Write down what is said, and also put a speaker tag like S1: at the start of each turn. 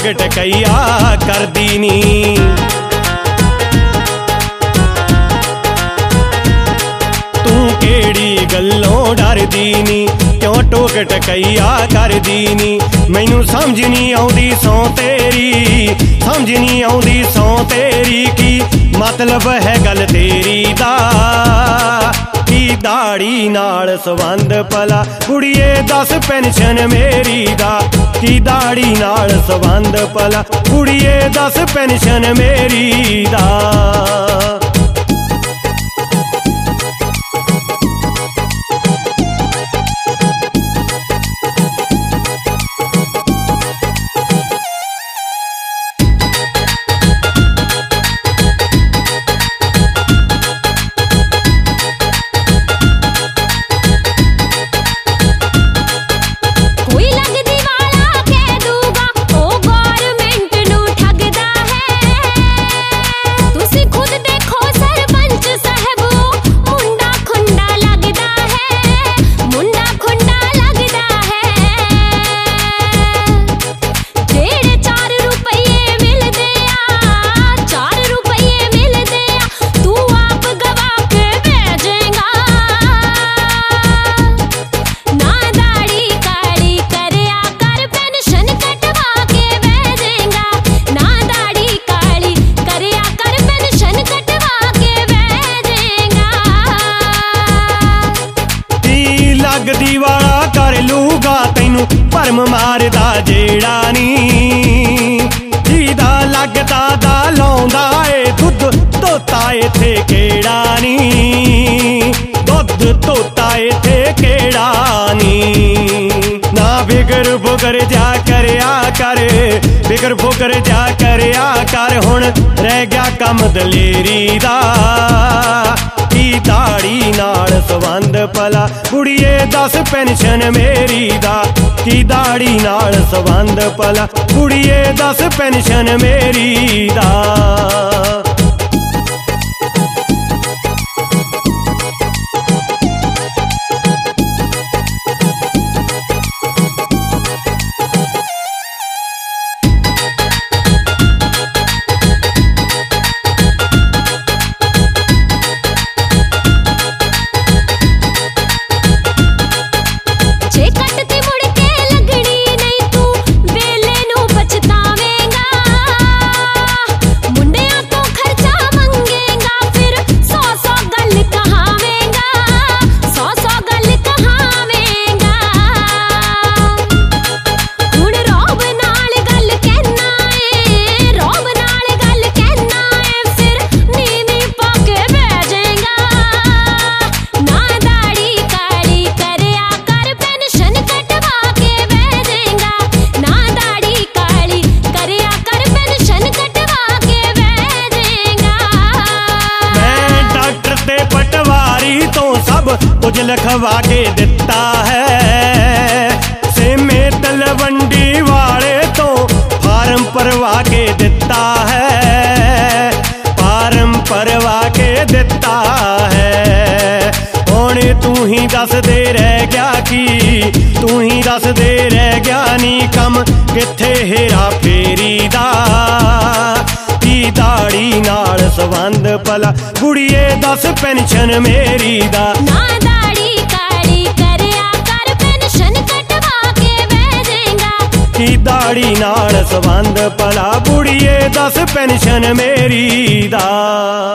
S1: टोक टकैया कर दीनी। तू केड़ी गल्लों डर दीनी, क्यों टोक टकैया कर दीनी। मैनू समझ नहीं आउंदी सौ तेरी, समझ नहीं आउंदी सौ तेरी, की मतलब है गल तेरी दा। की दाड़ी नाल संबंध भला कुड़िए दस पेंशन मेरी दा। की दाड़ी नाल संबंध भला कुड़िए दस पेंशन मेरी दा। लगदी वाला कर लूगा तैनू भरम मारदा जेड़ा नी। जीदा लगदा दा लौंदा ए दुध धोता इत्थे केड़ा नी। दुध धोता इत्थे केड़ा नी। ना बिगर बुगर जा करया कर, बिगर बुगर जा करया कर, हुण रह गया कम दलेरी दा। की दाड़ी नाल संबंध भला कुड़िए दस पेंशन मेरी दा। की दाड़ी नाल संबंध भला कुड़िए दस पेंशन मेरी दा। कुछ लिखवा के दिता है, सेमे तलवंडी वाले तो फार्म भरवा के दिता है। फार्म भरवा के दिता है। हुण तू ही दस दे रह गया की, तू ही दस दे रह गया नी कम किथे हेरा फेरी दा। की दाड़ी नाल संबंध भला कुड़िए दस पेंशन मेरी दा। की दाड़ी नाल संबंध भला कुड़िए दस पेंशन मेरी दा।